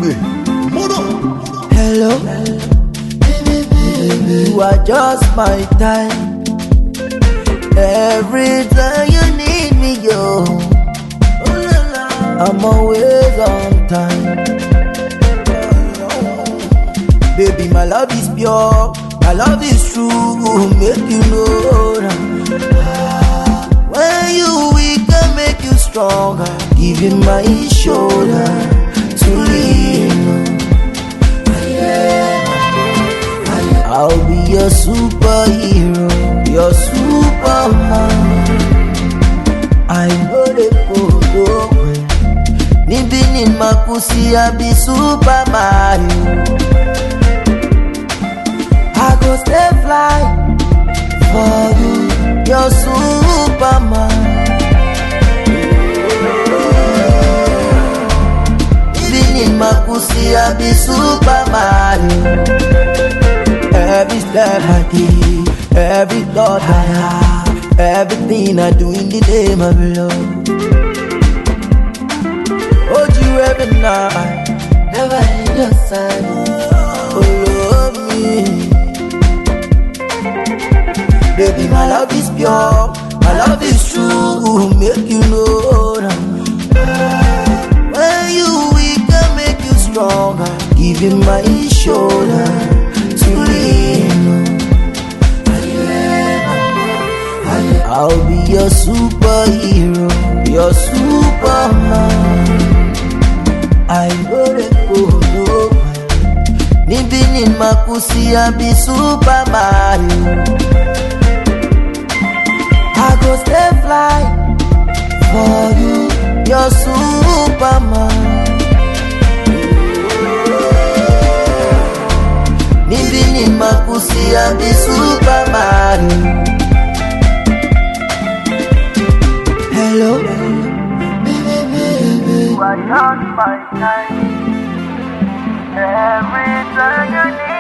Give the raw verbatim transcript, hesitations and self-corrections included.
Baby, Mono. Hello, you are just my time. Every time you need me, yo, I'm always on time. Baby, my love is pure, my love is true. Make you know that when you weak, I make you stronger. Give you my shoulder to lean on. I'll be your superhero, your superman. I know the photo. Living in my pussy, I be Superman. I go stay fly for you, your Superman. Living in my pussy, I be Superman. Every step I take, every thought I have, everything I do in the name of love. Hold you every night, never leave your side. Oh, love me. Baby, my love is pure, my love is true. Make you know that when you weak, I make you stronger. Give you my shoulder. I'll be your superhero, your superman. I know the photo. Living in my pussy, I be Superman. I go stay fly for you, your Superman. Living in my pussy, I be Superman. Hello, baby, baby. You are just my time. Every time you need